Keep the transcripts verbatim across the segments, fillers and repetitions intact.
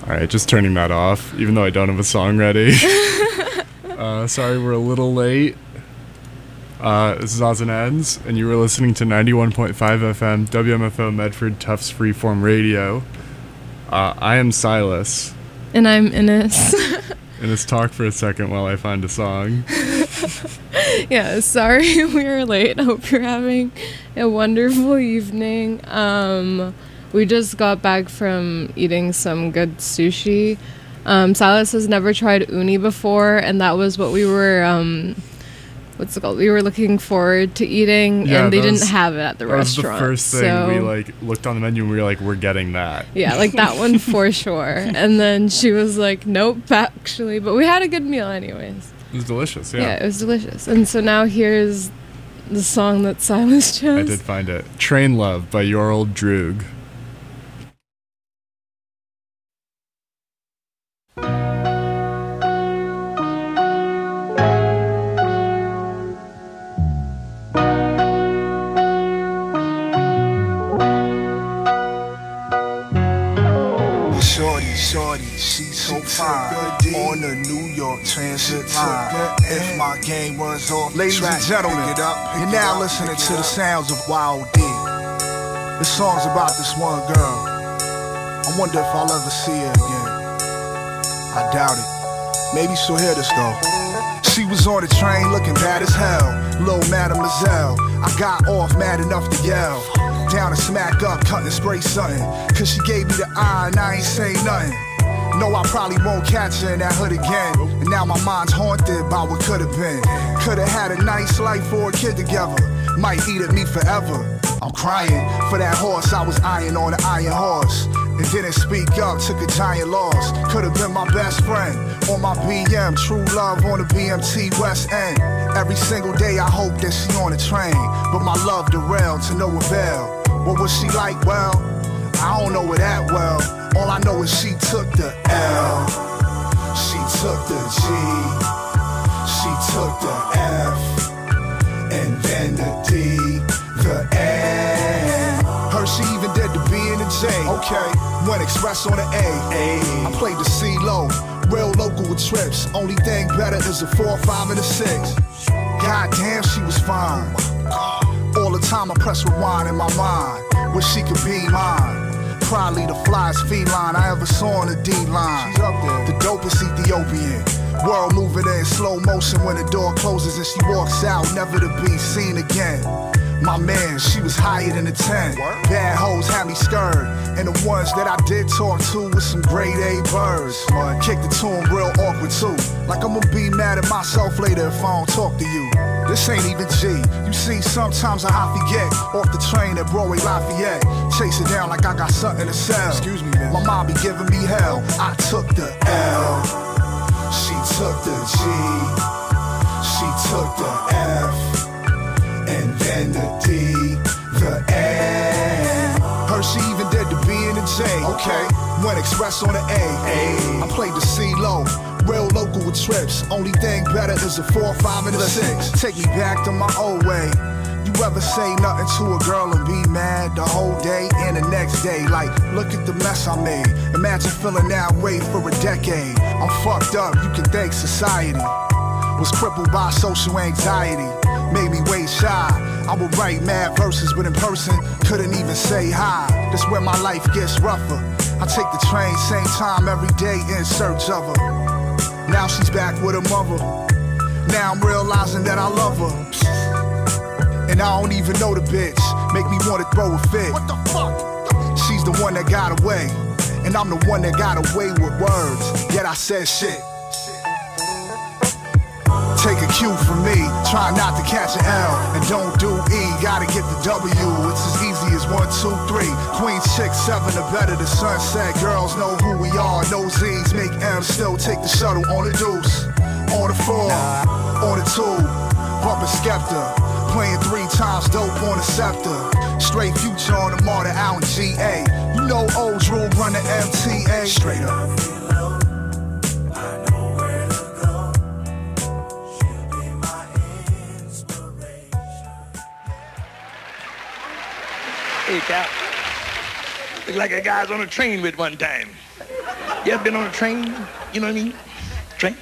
All right, just turning that off, even though I don't have a song ready. uh, sorry, we're a little late. Uh, this is Odds and Ends, and you were listening to ninety-one point five F M, W M F O Medford Tufts Freeform Radio. Uh, I am Silas. And I'm Ines. And let's talk for a second while I find a song. Yeah, sorry we were late. Hope you're having a wonderful evening. Um, we just got back from eating some good sushi. Um, Silas has never tried uni before, and that was what we were... Um, What's it called? We were looking forward to eating, yeah, and they was, didn't have it at the that restaurant. That was the first thing so, we like looked on the menu and we were like, we're getting that. Yeah, like that one for sure. And then she was like, nope, actually. But we had a good meal anyways. It was delicious, yeah. Yeah, it was delicious. And so now here's the song that Silas chose. I did find it. Train Love by Your Old Droog. On the New York Transit line. If my game was off, ladies and gentlemen, you're now listening to the sounds of Wild D. This song's about this one girl. I wonder if I'll ever see her again. I doubt it. Maybe she'll hear this though. She was on the train looking bad as hell. Little mademoiselle, I got off mad enough to yell. Down and smack up, cut and spray something. Cause she gave me the eye and I ain't say nothing. No, I probably won't catch her in that hood again. And now my mind's haunted by what could've been. Could've had a nice life for a kid together. Might eat at me forever. I'm crying for that horse I was eyeing on the iron horse. And didn't speak up, took a giant loss. Could've been my best friend on my B M. True love on the B M T West End. Every single day I hope that she on the train. But my love derailed to no avail. What was she like? Well, I don't know her that well. All I know is she took the L, she took the G, she took the F, and then the D, the N. Heard she even did the B and the J. Okay, went express on the A. A. I played the C low, real local with trips. Only thing better is a four, five, and a six. God damn, she was fine. All the time I press rewind in my mind. Wish she could be mine. Probably the flyest feline I ever saw on the D-line. She's up there. The dopest Ethiopian. World moving in slow motion when the door closes and she walks out, never to be seen again. My man, she was higher than a ten. Bad hoes had me scared. And the ones that I did talk to with some grade A birds. Kicked it to them real awkward too. Like I'm gonna be mad at myself later if I don't talk to you. This ain't even G. You see, sometimes I forget. Off the train at Broadway Lafayette. Chase it down like I got something to sell. Excuse me, man. My mom be giving me hell. I took the L. She took the G. She took the F. And then the D, the N. Heard she even did the B and the J. Okay, went express on the A. A. I played the C low. Real local with trips. Only thing better is a four, five, and a six. Take me back to my old way. You ever say nothing to a girl and be mad the whole day and the next day? Like, look at the mess I made. Imagine feeling that way for a decade. I'm fucked up, you can thank society. Was crippled by social anxiety. Made me way shy. I would write mad verses, but in person, couldn't even say hi. That's where my life gets rougher. I take the train same time every day in search of her. Now she's back with her mother. Now I'm realizing that I love her. And I don't even know the bitch. Make me wanna throw a fit. What the fuck? She's the one that got away. And I'm the one that got away with words. Yet I said shit. Take a cue from me, try not to catch an L. And don't do E, gotta get the W. It's as easy as one, two, three. Queen, six, seven, or better the sunset. Girls know who we are, no Z's, make M. Still take the shuttle on the deuce. On the four, on the two, bumpin' Skepta. Playing three times dope on the scepter. Straight future on the Marta out in G A. You know old Drew run the M T A. Straight up. Hey, Cap. Look like a guy's on a train with one time. You ever been on a train? You know what I mean? Train.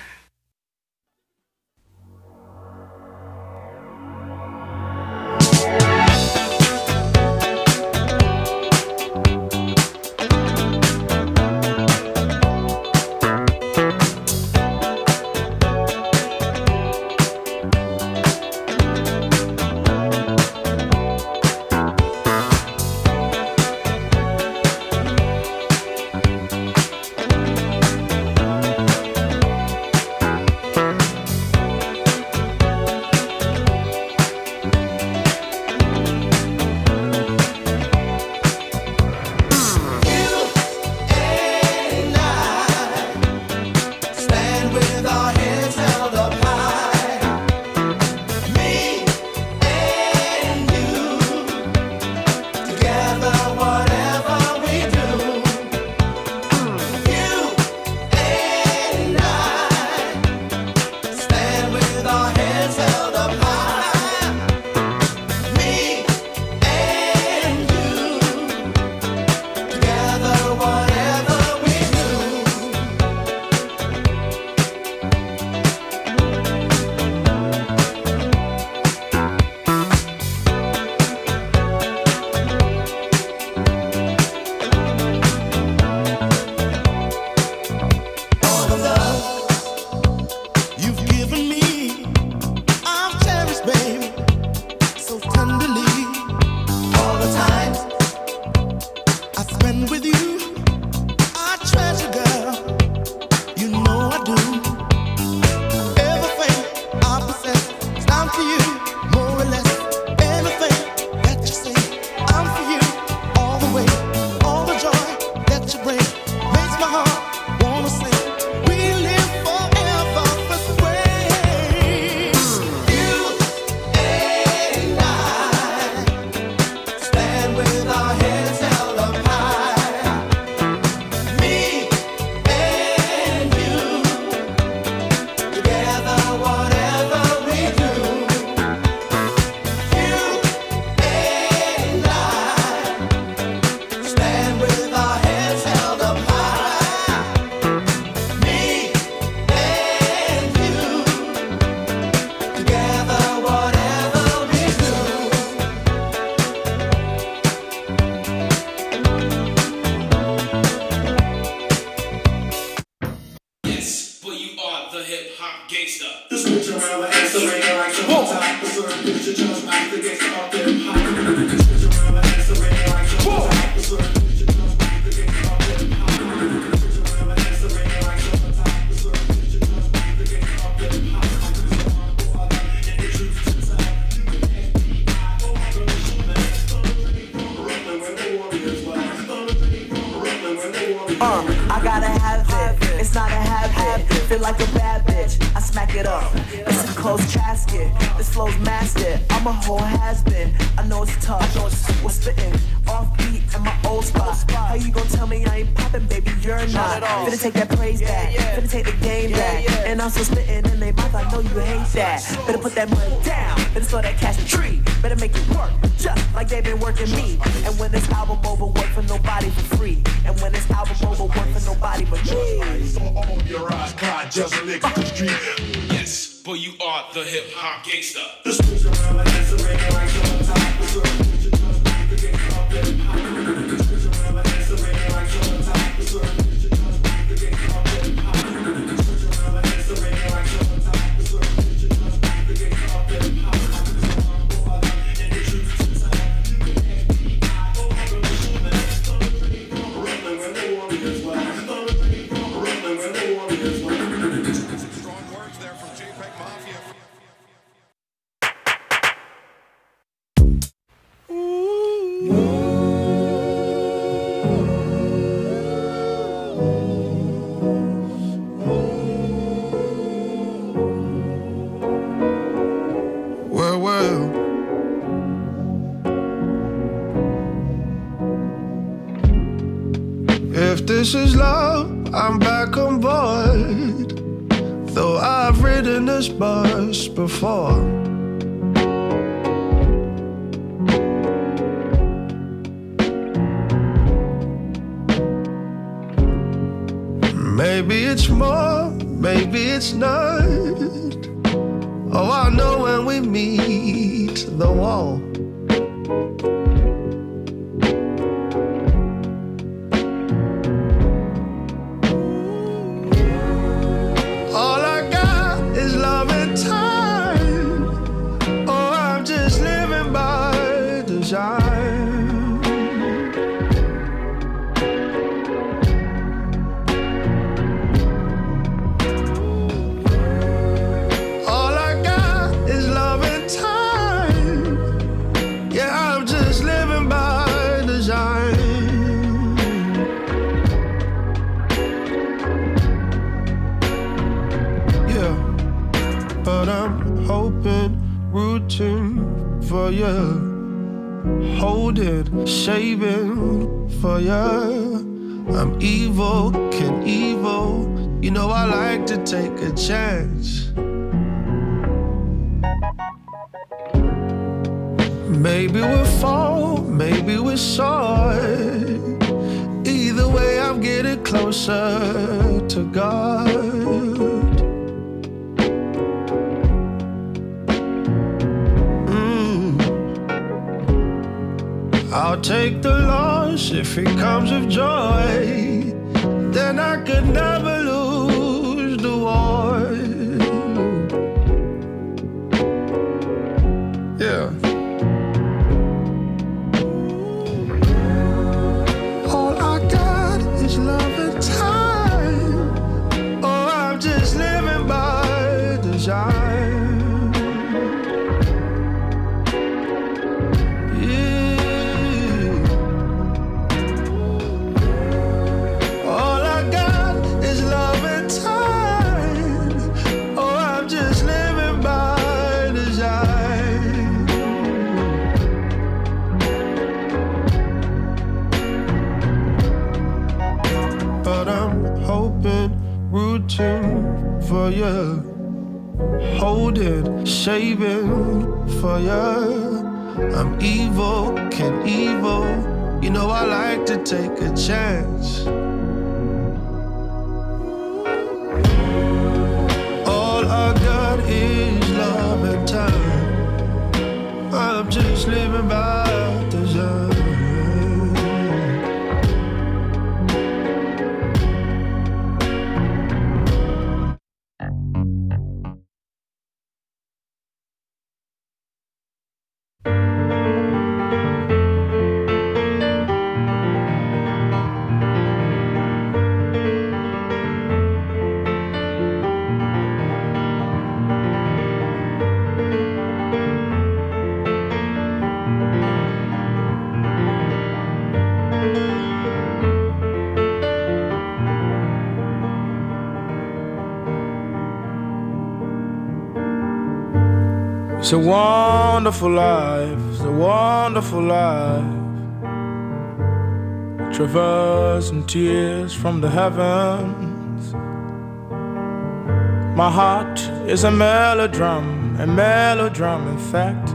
This is love, I'm back on board. Though I've ridden this bus before. Maybe it's more, maybe it's not. Oh, I'll know when we meet the wall. All I got is love and time. Oh, I'm just living by design. All I got is love and time. Yeah, I'm just living by design. Yeah, but I'm hoping, rooting for you, holding, saving for you. I'm evil, can evil. You know I like to take a chance. Maybe we'll fall, maybe we'll soar. Either way, I'm getting closer to God. Mm. I'll take the loss if it comes with joy. Then I could never lose the war. Yeah. All I got is love and time. Oh, I'm just living by design. Yeah. All I got is love and time. Oh, I'm just living by design. But I'm hoping, rooting for you, holding, saving for you. I'm evil, can evil. You know I like to take a chance. All I got is love and time. I'm just living by design. It's a wonderful life, it's a wonderful life. Traversing tears from the heavens. My heart is a melodram, a melodram in fact.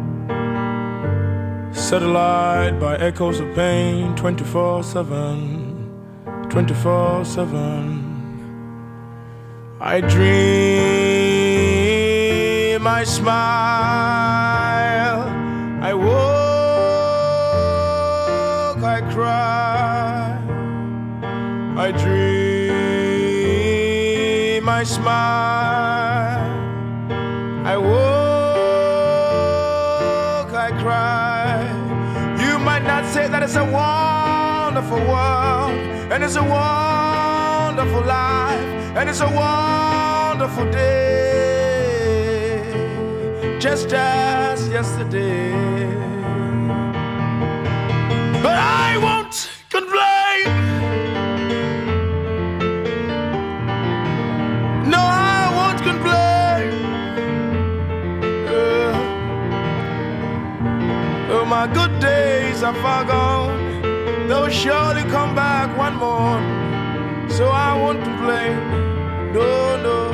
Set alight by echoes of pain, twenty-four seven, twenty-four seven. I dream, I smile, I walk, I cry. I dream, I smile, I walk, I cry. You might not say that it's a wonderful world, and it's a wonderful life, and it's a wonderful day, just as yesterday. But I won't complain. No, I won't complain. Uh, oh, my good days are far gone. They'll surely come back one more. So I won't complain. No, no.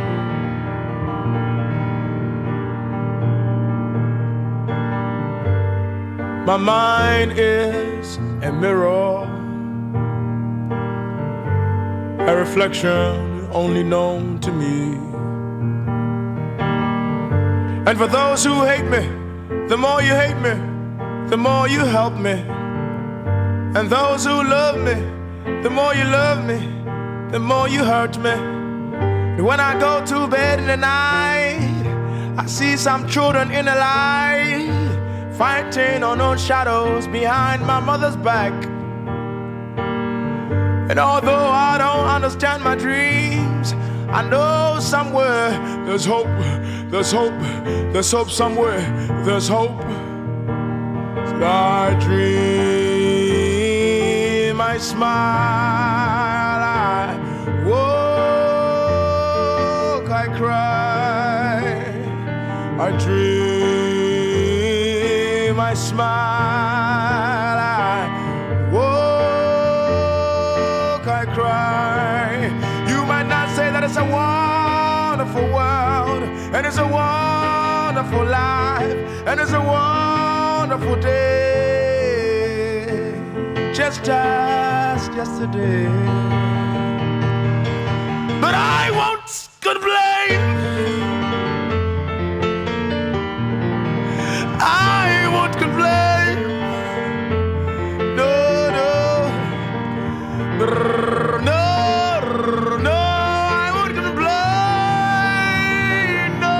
My mind is a mirror a reflection only known to me. And for those who hate me, the more you hate me, the more you help me. And those who love me, the more you love me, the more you hurt me. And when I go to bed in the night, I see some children in the light, fighting unknown shadows behind my mother's back. And although I don't understand my dreams, I know somewhere there's hope, there's hope, there's hope somewhere, there's hope. So I dream, I smile, I walk, I cry, I dream, I smile, I walk, I cry. You might not say that it's a wonderful world, and it's a wonderful life, and it's a wonderful day, just as yesterday. But I won't complain, I won't complain, no, no, no, no, I won't complain, no.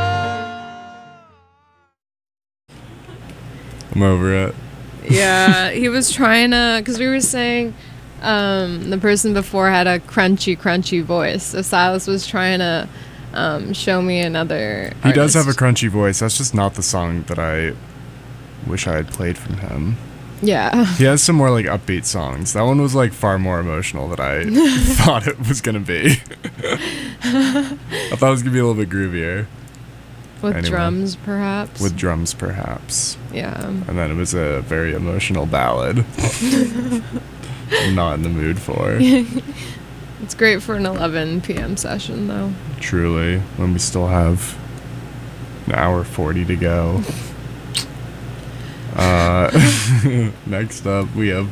I'm over it. Yeah, he was trying to, because we were saying um, the person before had a crunchy, crunchy voice. So Silas was trying to um, show me another He does have a artist. crunchy voice. That's just not the song that I wish I had played from him. Yeah. He has some more like upbeat songs. That one was like far more emotional than I thought it was gonna be. I thought it was gonna be a little bit groovier. With Anyway. drums, perhaps. With drums, perhaps. Yeah. And then it was a very emotional ballad. I'm not in the mood for. It's great for an eleven p.m. session, though. Truly, when we still have an hour forty to go. Uh, next up, we have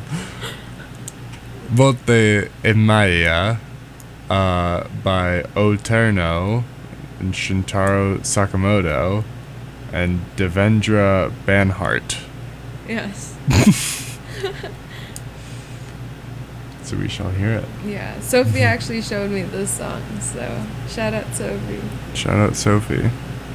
Volte e Maya uh, by Oterno and Shintaro Sakamoto and Devendra Banhart. Yes. So we shall hear it. Yeah. Sophie actually showed me this song, so shout out Sophie. Shout out Sophie.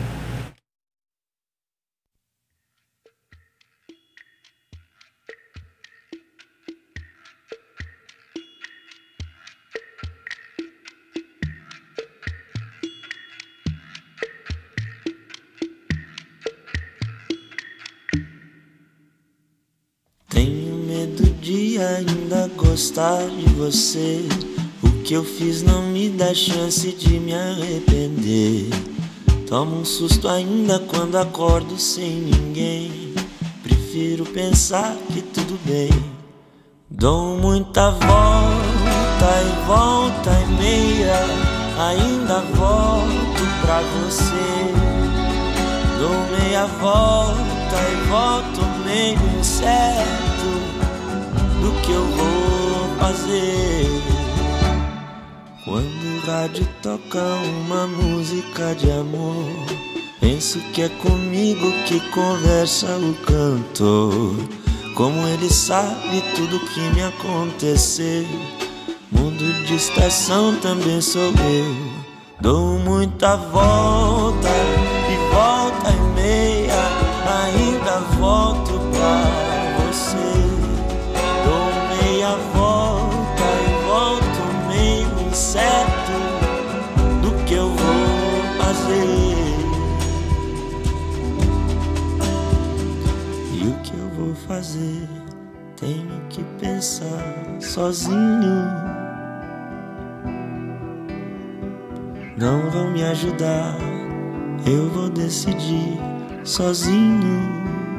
Tenho medo de ainda gostar de você. O que eu fiz não me dá chance de me arrepender. Tomo um susto ainda quando acordo sem ninguém. Prefiro pensar que tudo bem. Dou muita volta e volta e meia. Ainda volto pra você. Dou meia volta e volto meio incerto do que eu vou fazer. Quando o rádio toca uma música de amor, penso que é comigo que conversa o cantor. Como ele sabe tudo que me acontecer. Mudo de estação, também sou eu. Dou muita volta e volta e meia. Ainda volto pra você. Dou meia volta e volto meio incerto do que eu vou fazer. E o que eu vou fazer? Tenho que pensar sozinho. Não vão me ajudar, eu vou decidir sozinho.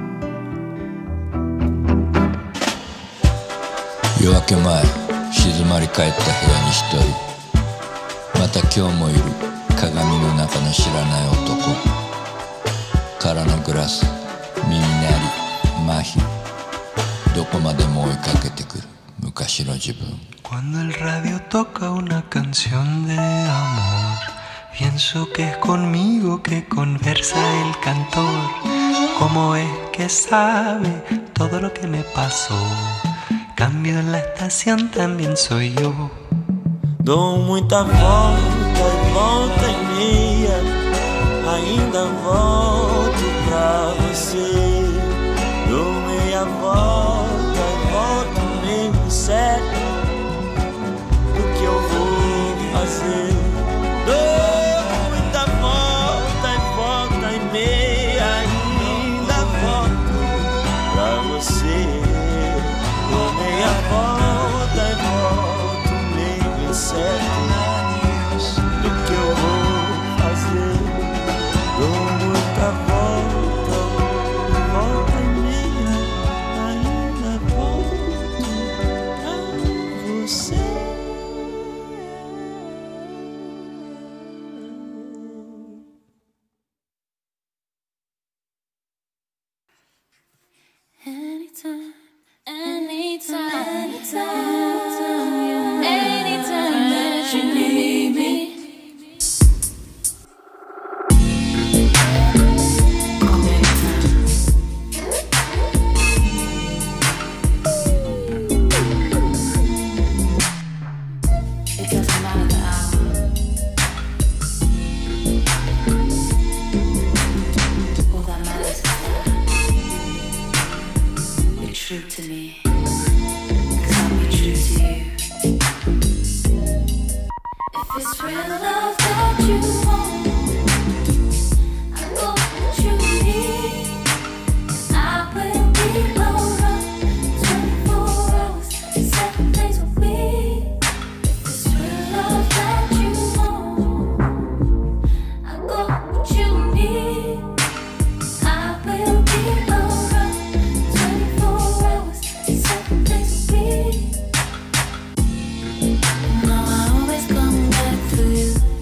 夜明け前、静まり返った部屋に一人。また今日もいる鏡の中の知らない男。空のグラス、耳鳴り、麻痺。どこまでも追いかけてくる昔の自分。 Cuando el radio toca una canción de amor, pienso que es conmigo que conversa el cantor. ¿Cómo es que sabe todo lo que me pasó? Cambio en la estación, también soy yo. Dou muita volta e volta e meia, ainda volto pra você. Dou meia volta e volto meio certo do que eu vou fazer. Dou muita volta e volta e meia, ainda volto pra você. Dou meia volta e volto meio certo do que eu vou fazer. Dou muita volta e volta e meia, ainda volto pra você. Anytime, anytime, anytime, anytime that you need me. Call me anytime. It doesn't matter the hour. All that matters is that you're true to me. If it's real love that you want, I got what you need. I will be around twenty-four hours, seven days a week. If it's real love that you want, I got what you need. I will be around twenty-four hours, seven days a week. No, I always come back to you.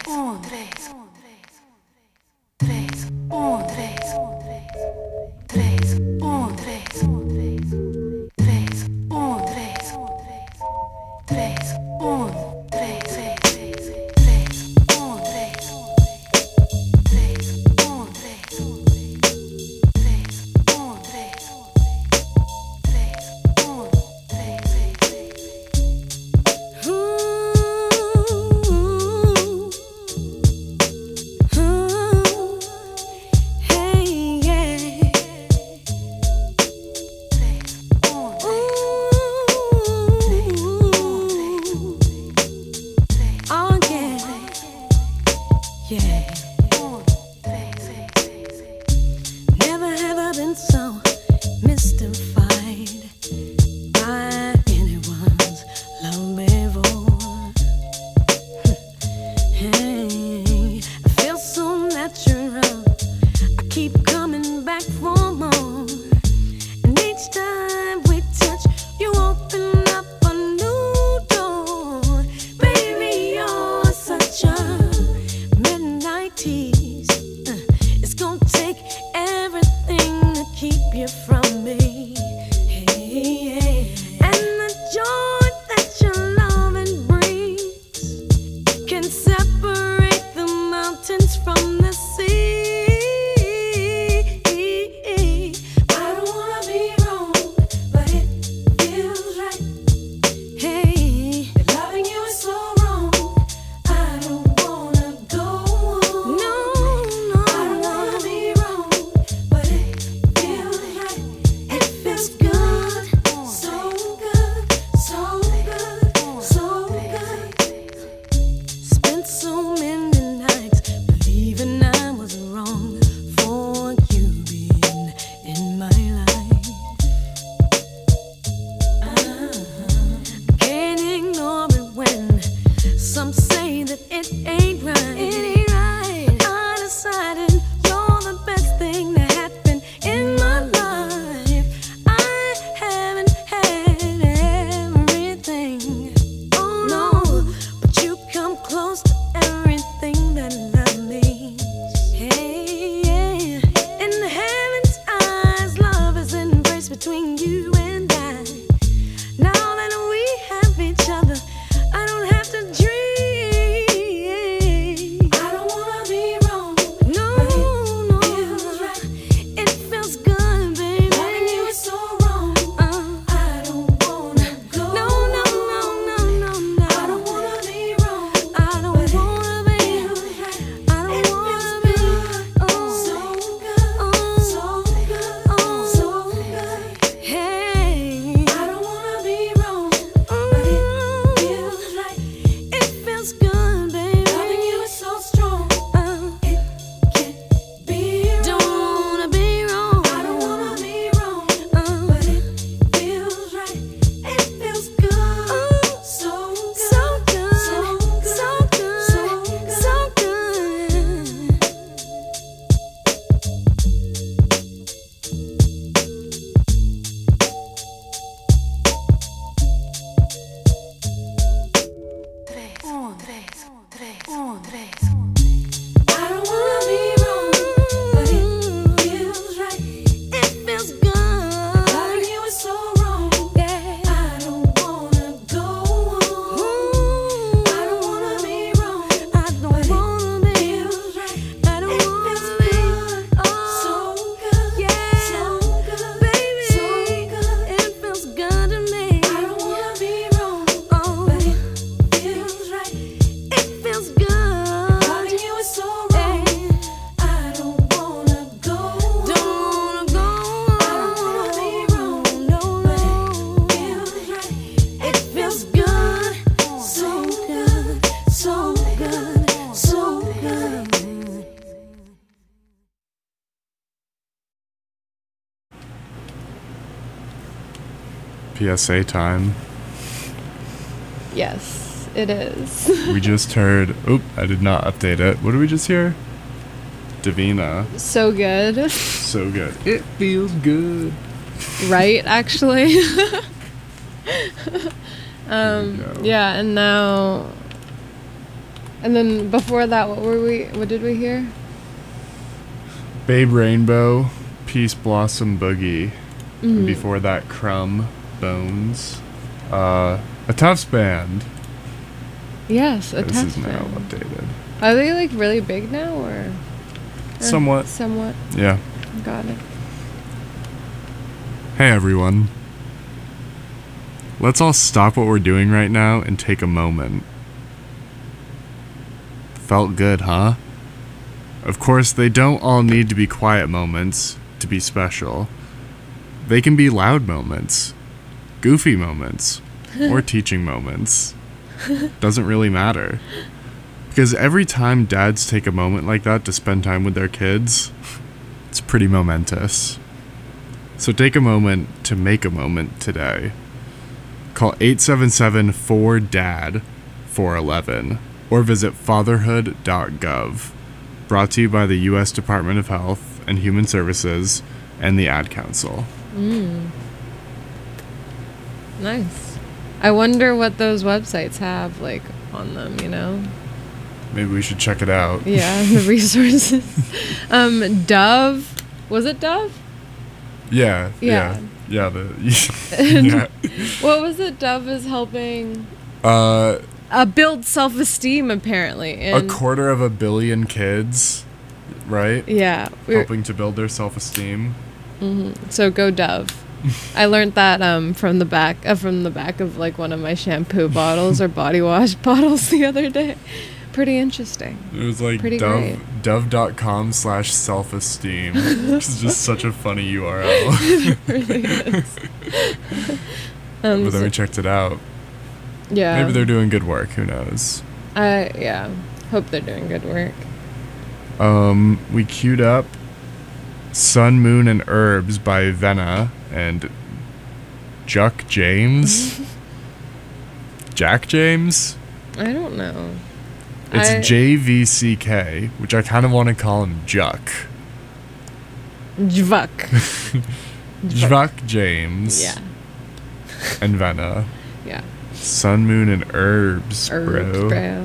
un, tres, tres, un, tres, tres, un, tres, tres, un, tres, tres, un, tres, tres, un, tres, tres, un, tres, tres, un, tres, tres, un, tres, hey, yeah. Oh, yeah. Yeah. Never have I been so mystified by anyone's love before. Hey, I feel so natural. I keep coming back for more. And each time we touch, you open up a new door. Baby, you're such a midnight tease. Uh, it's gonna take everything to keep you from me. Hey, yeah. And the joy that your loving brings can separate the mountains from the sea. I don't wanna be wrong, but it feels right. Hey, if loving you is so wrong, I don't wanna go on. No, no, I don't wanna be wrong, but it feels right. It feels good, so good, so good, so good. Spent so many nights believing I was wrong for you being in my life. Uh-huh. Can't ignore it when some say that it ain't right. It ain't right. I decided you're the best thing that happened in my life. I haven't had everything, oh no, but you come close to everything that love means. Hey, yeah. In the heaven's eyes, love is embraced between you and I. Now that we have each other, I don't have to dream. I don't wanna be wrong. No, no, it feels good, baby. Loving you is so wrong. Uh, I don't wanna go. No, no, no, no, no, no. I don't wanna be wrong. I don't wanna be. I don't wanna be. Oh, so good, oh, so good, oh, so good. Hey, I don't wanna be wrong, but it feels right. It feels good, baby. Loving you is so strong. Uh, it can't be wrong. Don't wanna be wrong. I don't wanna be wrong, uh, but it feels right. It feels good. Ooh, so good, so good, so good, so good, so good. Tres, un, tres, tres, un, tres. I don't wanna be wrong, but it feels right. It feels good. Loving you is so wrong. Yeah, I don't wanna go on. I don't wanna be wrong. I don't wanna be. Feels right. I don't wanna be. Oh, so good. Yeah, so good, baby. So good. It feels good to me. I don't wanna be wrong. Oh, but it feels right. It feels good. Loving you is so wrong. I don't wanna go. Don't wanna go. I don't wanna be wrong. No, no. But it feels right. It feels good. So good. So good. So good. P S A time. Yes, it is. We just heard. Oop, I did not update it. What did we just hear? Davina. So good. So good. It feels good. Right, actually. um, yeah, and now And then before that, what were we? What did we hear? Babe Rainbow, Peace Blossom Boogie. Mhm. And before that, Crumb, Bones. Uh, a Tufts Band. Yes, a This Tufts is now Band. updated. Are they like really big now, or? Eh, Somewhat. Somewhat. Yeah. Got it. Hey everyone. Let's all stop what we're doing right now and take a moment. Felt good, huh? Of course, they don't all need to be quiet moments to be special. They can be loud moments, goofy moments, or teaching moments. Doesn't really matter. Because every time dads take a moment like that to spend time with their kids, it's pretty momentous. So take a moment to make a moment today. Call eight seven seven four D A D four one one or visit fatherhood dot gov. Brought to you by the U S Department of Health and Human Services and the Ad Council. Mm. Nice. I wonder what those websites have like on them, you know? Maybe we should check it out. Yeah, the resources. um, Dove. Was it Dove? Yeah, yeah. Yeah. Yeah, the yeah. What was it? Dove is helping Uh uh, build self-esteem, apparently. a And quarter of a billion kids, right? yeah, we're- Helping to build their self-esteem. mhm. So go Dove. I learned that um from the back uh, from the back of like one of my shampoo bottles or body wash bottles the other day. Pretty interesting. It was like Pretty dove great. dove.com slash self-esteem. Which is just such a funny U R L. It really is. Um, But then so- we checked it out. yeah. Maybe they're doing good work, who knows? I yeah. Hope they're doing good work. Um, we queued up Sun, Moon, and Herbs by Venna and Juck James. Jack James? I don't know. It's I- J V C K, which I kind of want to call him Juck. Jvuk. Juck James. Yeah. And Venna. Yeah. Sun, Moon, and Herbs, Herbs, bro. bro.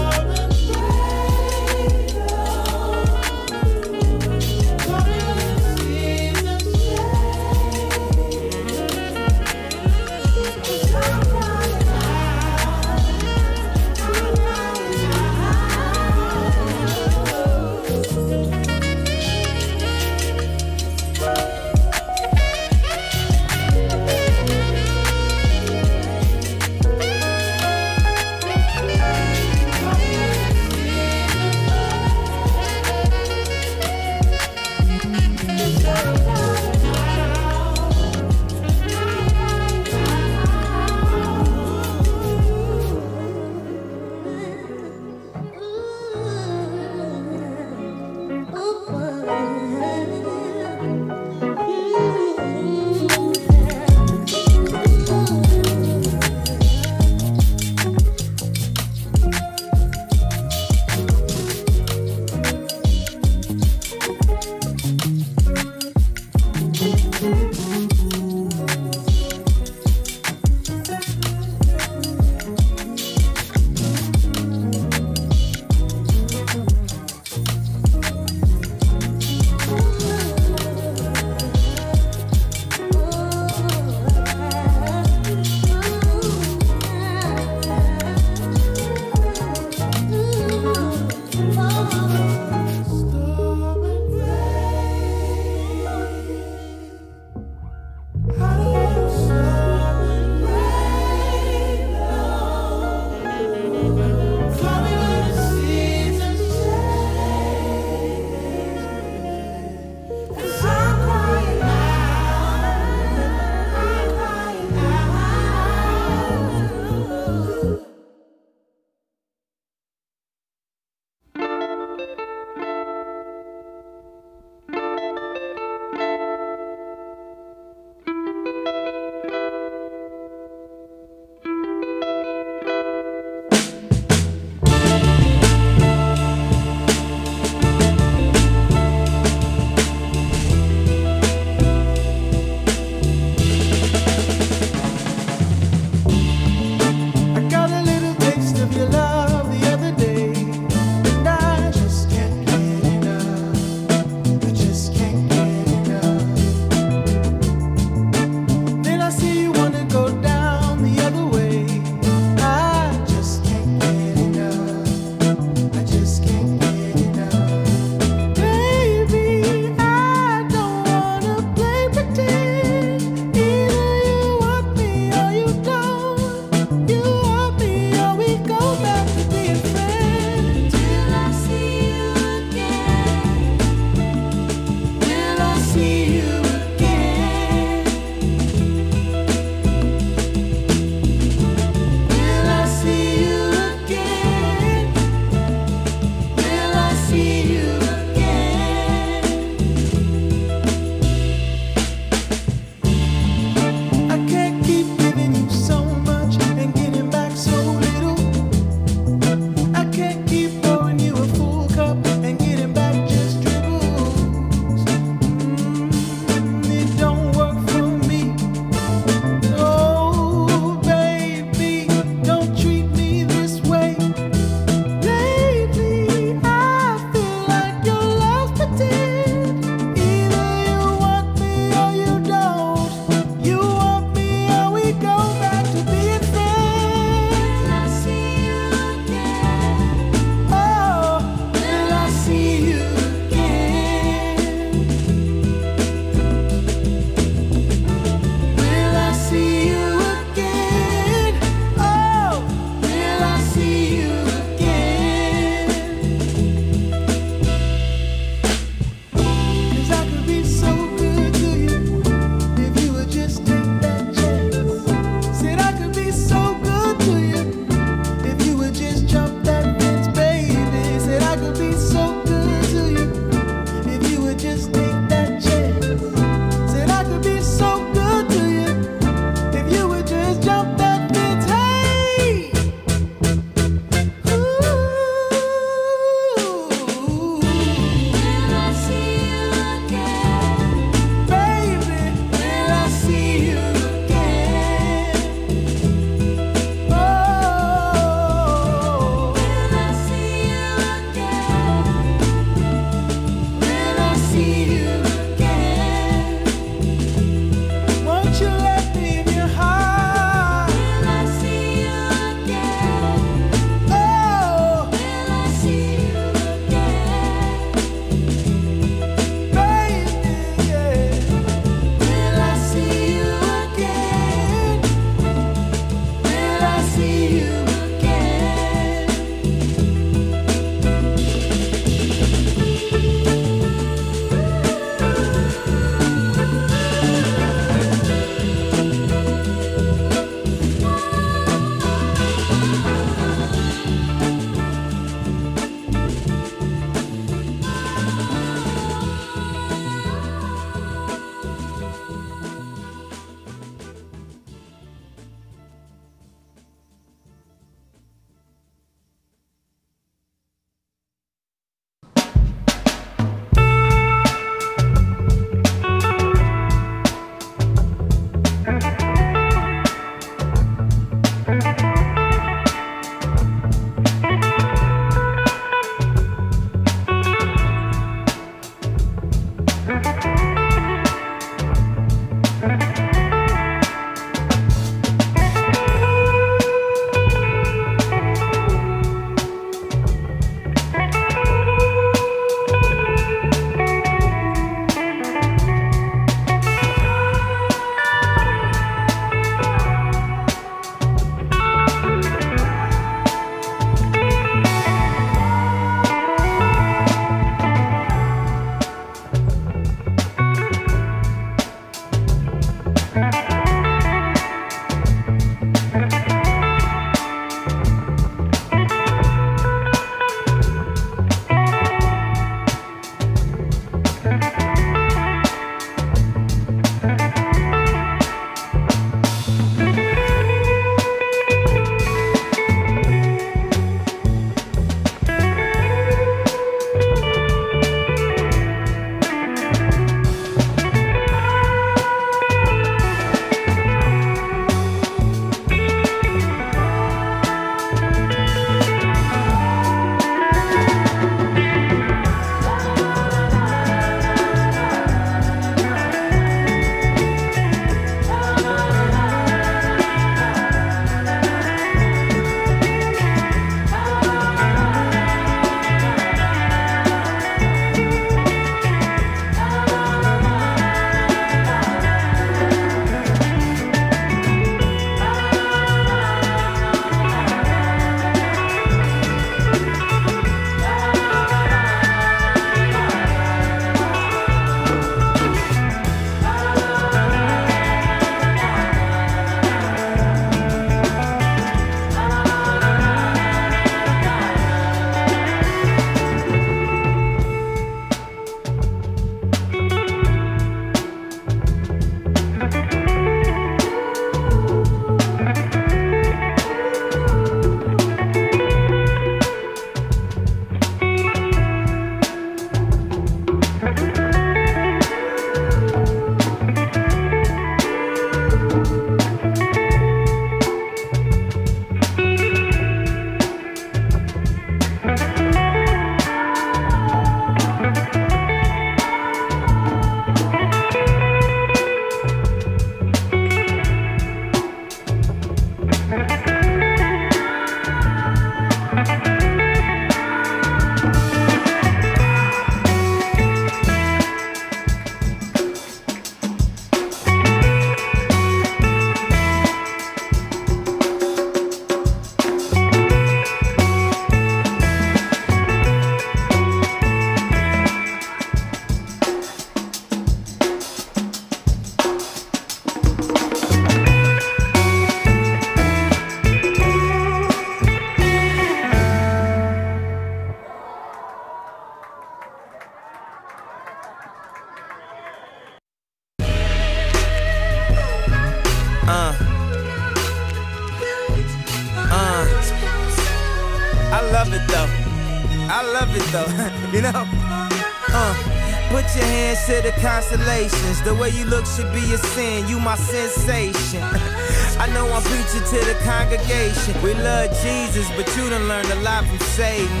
love it though, you know? Uh, put your hands to the constellations. The way you look should be a sin, you my sensation. I know I'm preaching to the congregation. We love Jesus, but you done learned a lot from Satan.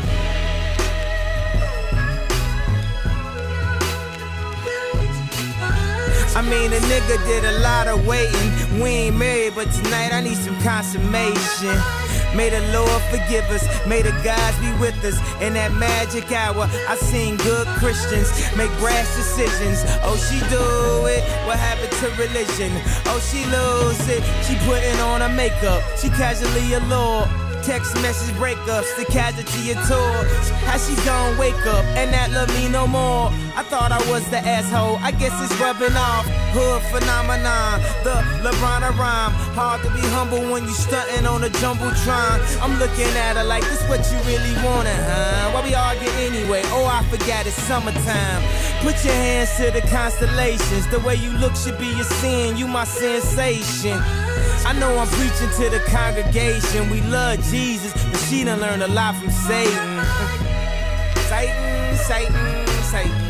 I mean, a nigga did a lot of waiting. We ain't married, but tonight I need some consummation. May the Lord forgive us, may the gods be with us. In that magic hour, I seen good Christians make brash decisions. Oh, she do it, what happened to religion? Oh, she lose it, she putting on her makeup. She casually allured. Text message breakups, the casualty of tours. How she gon' wake up and not love me no more? I thought I was the asshole, I guess it's rubbing off. Hood phenomenon, the LeBron of rhyme. Hard to be humble when you stuntin' on a jumbotron. I'm looking at her like, this what you really wanted, huh? Why we argue anyway? Oh, I forgot it's summertime. Put your hands to the constellations. The way you look should be a sin, you my sensation. I know I'm preaching to the congregation. We love Jesus, but she done learned a lot from Satan. Satan, Satan, Satan.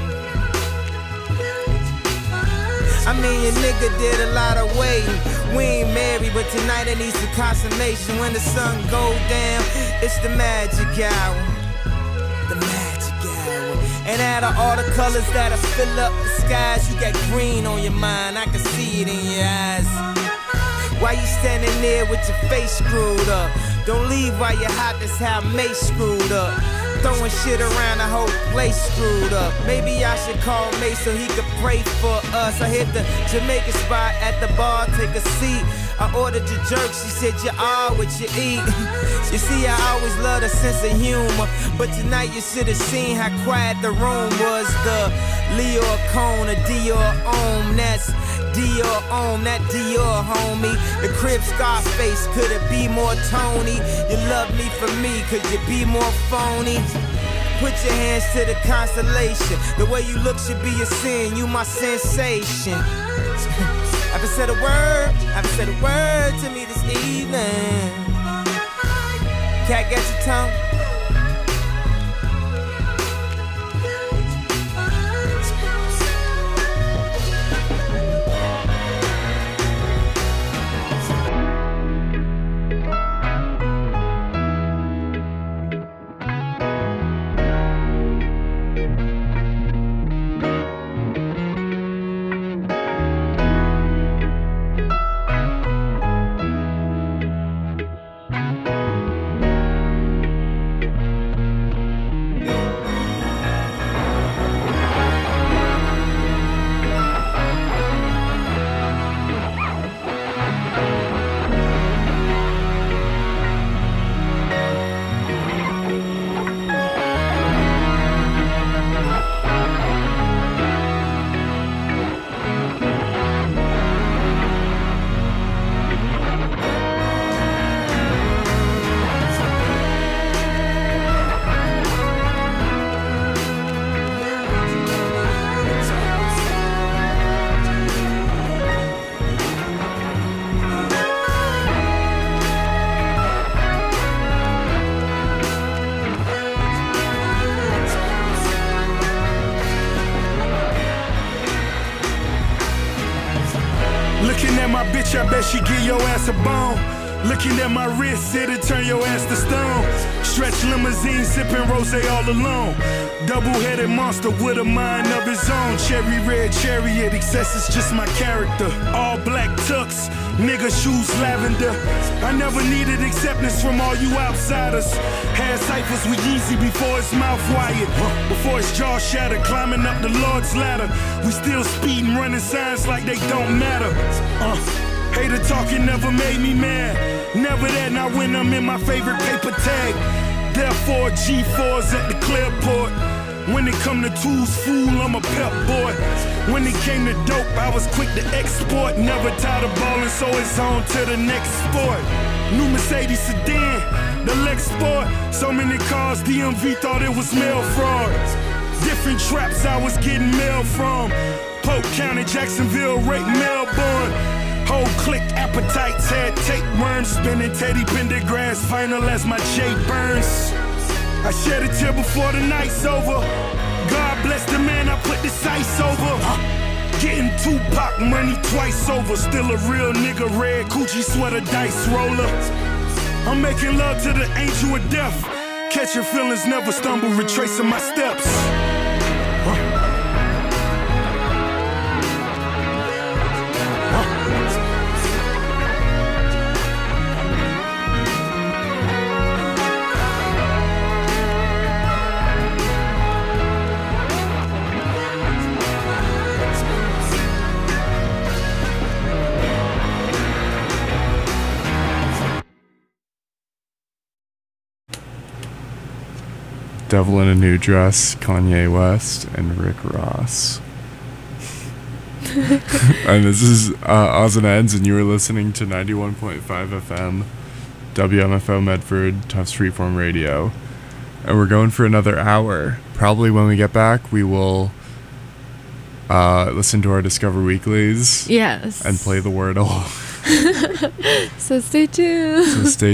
I mean, your nigga did a lot of waiting. We ain't married, but tonight I need some consummation. When the sun go down, it's the magic hour. The magic hour. And out of all the colors that'll fill up the skies, you got green on your mind, I can see it in your eyes. Why you standing there with your face screwed up? Don't leave while you're hot, that's how Mace screwed up. Throwing shit around, the whole place screwed up. Maybe I should call Mace so he could pray for us. I hit the Jamaican spot at the bar, take a seat. I ordered your jerk, she said you are what you eat. You see, I always loved a sense of humor, but tonight you should have seen how quiet the room was. The Leo Cone, a Dior Om, that's Dior Om, that Dior homie. The crib Scarface, could it be more Tony? You love me for me, could you be more phony? Put your hands to the constellation. The way you look should be a sin, you my sensation. Haven't said a word, haven't said a word to me this evening. Cat, got your tongue? Looking at my bitch, I bet she give your ass a bone. Looking at my wrist, it'll turn your ass to stone. Stretch limousine, sipping rosé all alone. Double-headed monster with a mind of his own. Cherry red chariot, excess is just my character. All black tux, nigga shoes lavender. I never needed acceptance from all you outsiders. Had ciphers with Yeezy before his mouth wired. Before his jaw shattered, climbing up the Lord's ladder. We still speeding, running signs like they don't matter. Uh, hater talking never made me mad. Never that, not when I'm in my favorite paper tag. Therefore, G fours at the Clearport. When it come to tools, fool, I'm a pep boy. When it came to dope, I was quick to export. Never tired of ballin', so it's on to the next sport. New Mercedes sedan, the Lex Sport. So many cars, D M V thought it was mail fraud. Different traps I was getting mail from. Polk County, Jacksonville, right Melbourne. Whole click appetites had tapeworms. Spinning Teddy Pendergrass final as my Jay Burns. I shed a tear before the night's over. God bless the man I put the sights over. Getting Tupac money twice over. Still a real nigga, red Gucci sweater, dice roller. I'm making love to the angel of death. Catch your feelings, never stumble, retracing my steps. Devil in a New Dress, Kanye West, and Rick Ross. And this is uh, Odds and Ends, and you are listening to ninety-one point five F M, W M F O Medford, Tufts Freeform Radio. And we're going for another hour. Probably when we get back, we will uh, listen to our Discover Weeklies. Yes. And play the Wordle. So stay tuned. So stay